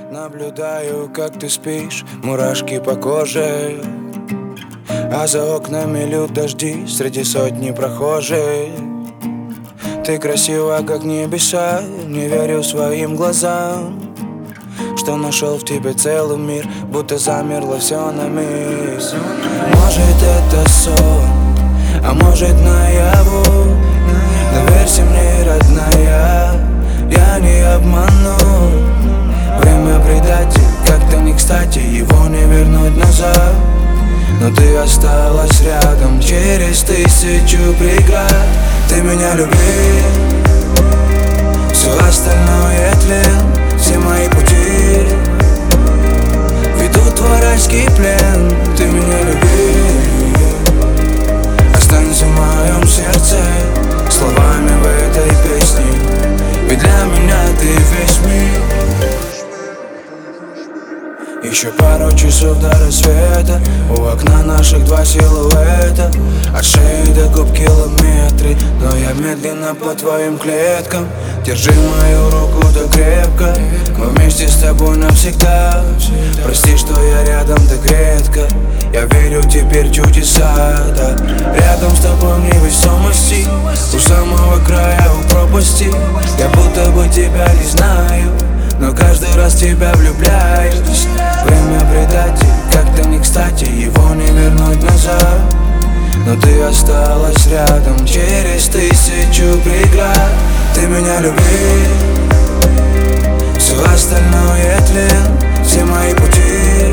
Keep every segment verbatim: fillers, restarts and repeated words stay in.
Наблюдаю, как ты спишь, мурашки по коже, а за окнами льют дожди среди сотни прохожих. Ты красива, как небеса, не верю своим глазам, что нашел в тебе целый мир, будто замерло все на миг. Может, это сон, а может, наяву. Доверься мне, родная, я не обману. Время предатель, как-то не кстати, его не вернуть назад. Но ты осталась рядом через тысячу преград. Ты меня люби, все остальное тлен. Все мои пути ведут в райский плен. Ты меня люби, останься в моем сердце словами в этой песне, ведь для меня ты весь мир. Еще пару часов до рассвета, у окна наших два силуэта, от шеи до губ километры, но я медленно по твоим клеткам. Держи мою руку да крепко, мы вместе с тобой навсегда. Прости, что я рядом так редко, я верю теперь в чудеса, да. Рядом с тобой в невесомости, у самого края, у пропасти. Я будто бы тебя не знаю, но каждый раз тебя влюбляюсь. Время предатель, как-то не кстати, его не вернуть назад. Но ты осталась рядом через тысячу преград. Ты меня люби, все остальное тлен. Все мои пути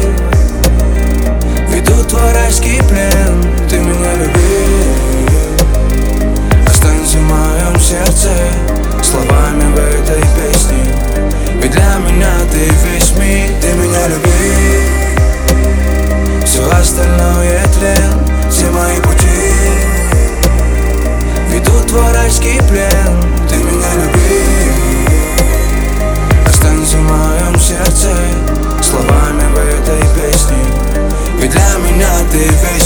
ведут в райский плен. Ты меня люби, останься в моем сердце словами в этой песне, ведь для меня ты весь мир. Ты меня люби, все остальное тлен. Все мои пути ведут в райский плен. Ты меня люби, останься в моем сердце словами в этой песне, ведь для меня ты весь